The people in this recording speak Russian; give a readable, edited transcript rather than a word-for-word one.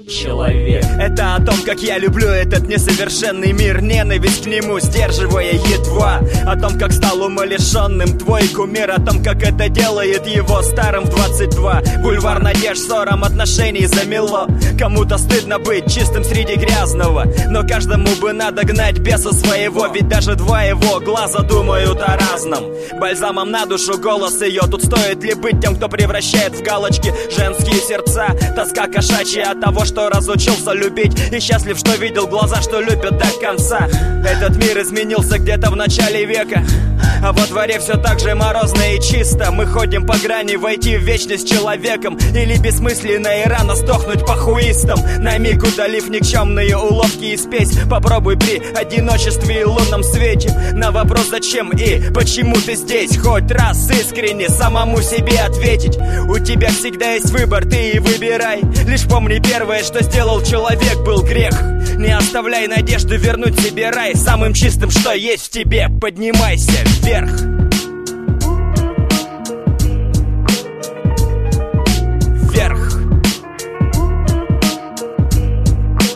человек. Это о том, как я люблю этот несовершенный мир, ненависть к нему сдерживая едва. О том, как стал умалишенным твой кумир, о том, как это делает его старым в 22. Бульвар надежд ссором отношений замело. Кому-то стыдно быть чистым среди грязного, но каждому бы надо гнать беса своего, ведь даже два его глаза думают о разном. Бальзамом на душу голос ее. Тут стоит ли быть тем, кто превращает в галочки женские сердца? Тоска кошачья от того, что разучился любить, и счастлив, что видел глаза, что любят до конца. Этот мир изменился где-то в начале века, а во дворе все так же морозно и чисто. Мы ходим по грани, войти в вечность человеком, или бессмысленно и рано сдохнуть похуистом. На миг удалив никчемные уловки и спесь, попробуй при одиночестве и лунном свете на вопрос зачем и почему ты здесь хоть раз искренне самому себе ответить. У тебя всегда есть выбор, ты и выбирай. Лишь помни, первое, что сделал человек, был грех. Не оставляй надежды вернуть себе рай. Самым чистым, что есть в тебе, поднимайся вверх.